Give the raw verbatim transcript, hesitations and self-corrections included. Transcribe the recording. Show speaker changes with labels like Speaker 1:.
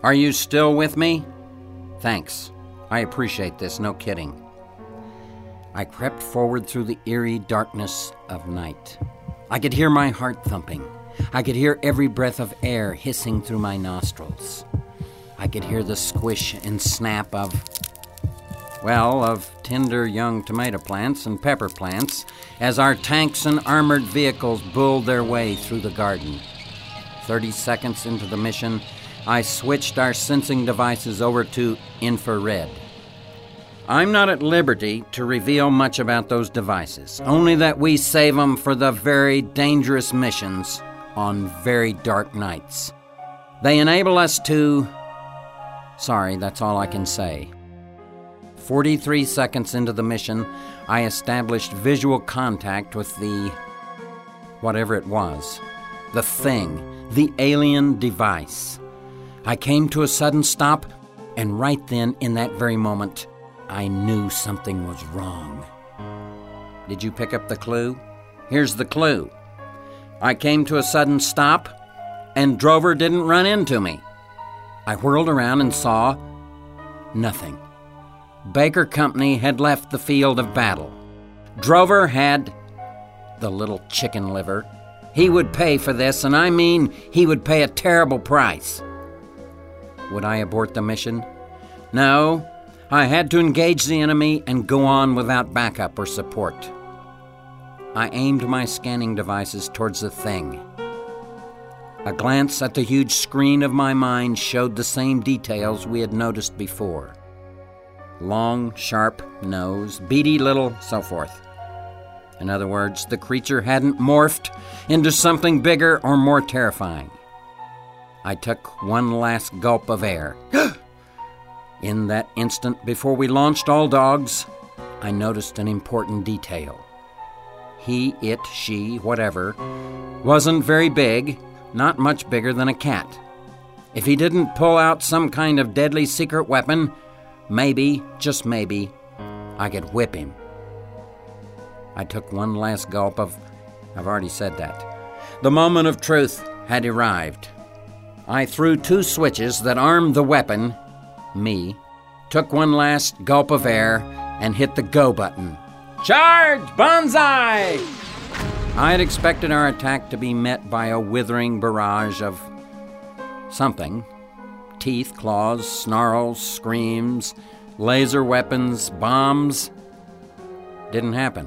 Speaker 1: Are you still with me? Thanks. I appreciate this, no kidding. I crept forward through the eerie darkness of night. I could hear my heart thumping. I could hear every breath of air hissing through my nostrils. I could hear the squish and snap of, well, of tender young tomato plants and pepper plants as our tanks and armored vehicles bulled their way through the garden. Thirty seconds into the mission, I switched our sensing devices over to infrared. I'm not at liberty to reveal much about those devices, only that we save them for the very dangerous missions on very dark nights. They enable us to... Sorry, that's all I can say. Forty-three seconds into the mission, I established visual contact with the... whatever it was. The thing. The alien device. I came to a sudden stop, and right then, in that very moment, I knew something was wrong. Did you pick up the clue? Here's the clue. I came to a sudden stop, and Drover didn't run into me. I whirled around and saw nothing. Baker Company had left the field of battle. Drover had the little chicken liver. He would pay for this, and I mean he would pay a terrible price. Would I abort the mission? No, I had to engage the enemy and go on without backup or support. I aimed my scanning devices towards the thing. A glance at the huge screen of my mind showed the same details we had noticed before. Long, sharp nose, beady little, so forth. In other words, the creature hadn't morphed into something bigger or more terrifying. I took one last gulp of air. In that instant, before we launched all dogs, I noticed an important detail. He, it, she, whatever, wasn't very big, not much bigger than a cat. If he didn't pull out some kind of deadly secret weapon, maybe, just maybe, I could whip him. I took one last gulp of... I've already said that. The moment of truth had arrived. I threw two switches that armed the weapon, me, took one last gulp of air, and hit the go button. Charge! Banzai! I had expected our attack to be met by a withering barrage of something. Teeth, claws, snarls, screams, laser weapons, bombs. Didn't happen.